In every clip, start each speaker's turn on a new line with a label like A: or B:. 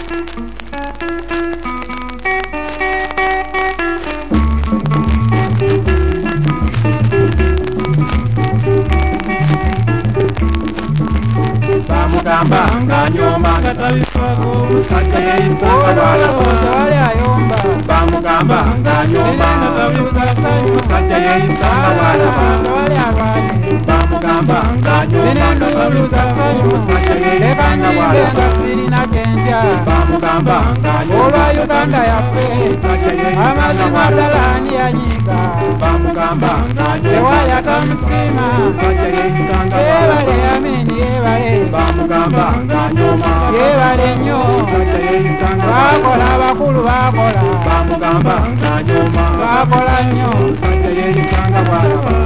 A: Bamugamba nganyoma katabifako musajja yeisanga wali ayomba. Bamugamba nganyoma musajja yeisanga wali alwanye. Bamugamba nganyoma musajja yeisanga wali alwanye. Bamugamba nganyoma olwa Uganda yaffe amazima ddalani yanyiga. Bamugamba nganyoma tewayatamusima yebale amini yebale. Bamugamba nganyoma yebale nnyo bakola abakulu bakola. Bamugamba nganyoma bakola nnyo musajja yeisanga bwalaba.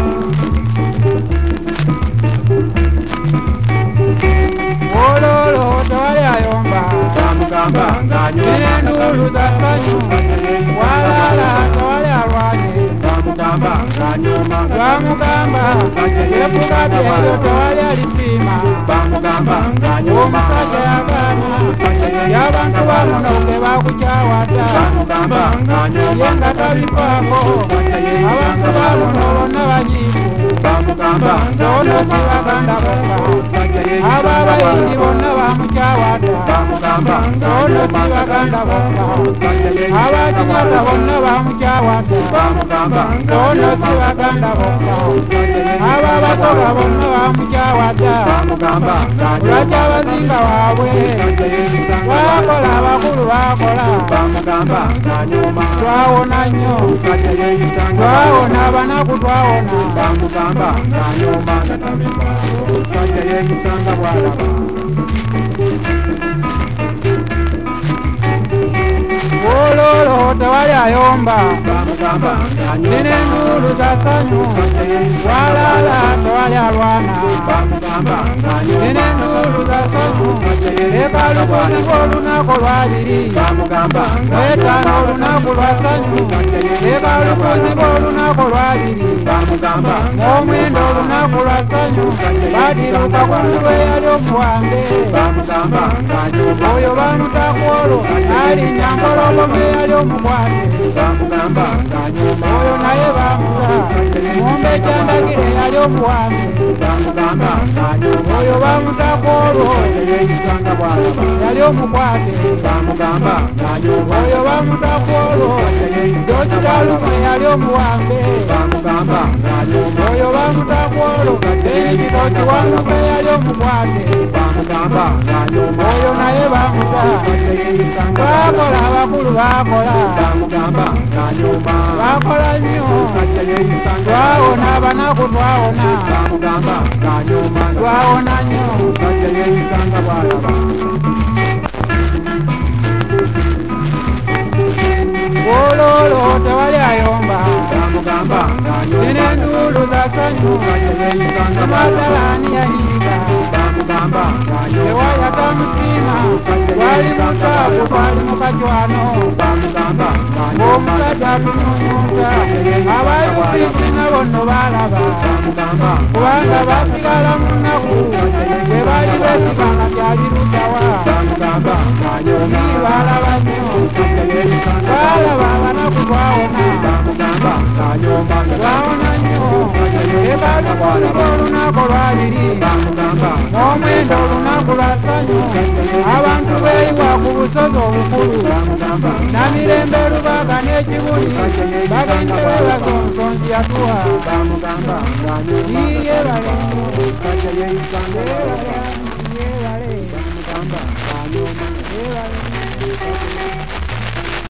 A: Ololo tewali ayomba. Bamugamba nganyoma n'enduulu za ssanyu walala tewali alwanye. Bamugamba nganyoma bamugamba yekugabye eryo tewali alisiima. Bamugamba nganyoma omusajja yagaana y'abantu bamuno ge bakukyawadda. Bamugamba nganyoma ye nga tabifaako abantu bamuno bonna banyiivu. Bamugamba ono si Baganda bokka abo abayindi bonna bamukyawadda. Bamugamba ono si Baganda bokka abakinyata bonna bamukyawadda. Bamugamba ono si Baganda bokka abo abasoga bonna bamukyawadda. Bamugamba lwaki abazinga waabwe bakola abakulu bakola. Bamugamba nganyoma twawona nnyo twawona abanaku twawona. Bamugamba nganyoma musajja yeisanga bwalaba. Ololo tewali ayomba. Bamugamba nina enduulu za ssanyu walala tewali alwana. Bamugamba nina enduulu za ssanyu ekalukuzi ng'olunaku lwabiri. Bamugamba etaano olunaku lwa ssanyu ekalukuzi ng'olunaku lwabiri. Bamugamba ng'omwenda olunaku lwa ssanyu badiruka ku nduwe yali omuwambe. Bamugamba oyo bamutakwolo alinnya Mbologome yali omukwate. Bamugamba oyo naye bamuta Mumbe Kyandagire yali omuwambe. Bamugamba oyo bamutakwolwo yali omukwate. Bamugamba oyo bamutakwolwo Jokitalume yali omuwambe. Bamugamba oyo bamutakwolwo Ekitoki Walume yali omukwate. Bamugamba oyo naye bamuta bakola abakulu bakola. Bamugamba bakola nnyo twawona abanaku twawona. Bamugamba twawona nnyo musajja yeisanga bwalaba. Ololo tewali ayomba. Bamugamba nina enduulu za ssanyu amadalani yanyiga. Bamugamba tewayatamusiima twali mukaaku twali mukajwano. Bamugamba ng'omusajja atunyunyunta abayukiisi nabo nno baalaba. Kubanga basigala mu nnaku bwe baali beesiganga byali luddawa. Baalaba nnyo baalaba abanaku twawona. Twawona nnyo ekalukuziba olunaku lwabiri n'omwenda olunaku lwa ssanyu abantu beeyiwa ku busozi obukulu. Namirembe Lubaga n'Ekibuli bagende beebaza omusonzi yatuwa. Iye bale nnyo.